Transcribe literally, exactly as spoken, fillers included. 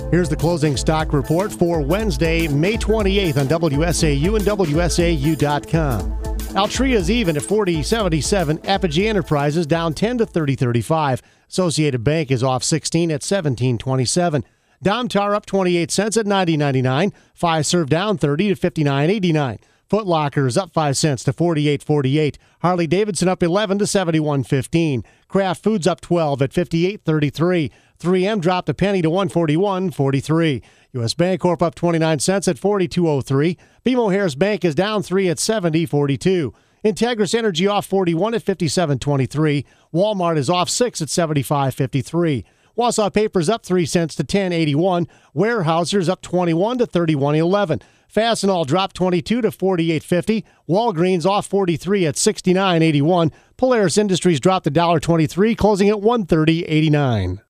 Here's the closing stock report for Wednesday, May twenty-eighth on W S A U and W S A U dot com. Altria's even at forty seventy-seven. Apogee Enterprises down ten to thirty thirty-five. Associated Bank is off sixteen at seventeen twenty-seven. Domtar up twenty-eight cents at ninety ninety-nine. Fiserv down thirty to fifty-nine eighty-nine. Foot Locker is up five cents to forty-eight forty-eight. Harley Davidson up eleven to seventy-one fifteen. Kraft Foods up twelve at fifty-eight thirty-three. three M dropped a penny to one forty-one forty-three. U S. Bancorp up twenty-nine cents at forty-two oh three. B M O Harris Bank is down three at seventy forty-two. Integris Energy off forty-one at fifty-seven twenty-three. Walmart is off six at seventy-five fifty-three. Wausau Paper's up three cents to ten eighty-one. Weyerhaeuser's up twenty-one to thirty-one eleven. Fastenal dropped twenty-two to forty-eight fifty. Walgreens off forty-three at sixty-nine eighty-one. Polaris Industries dropped one dollar twenty-three, closing at one thirty eighty-nine.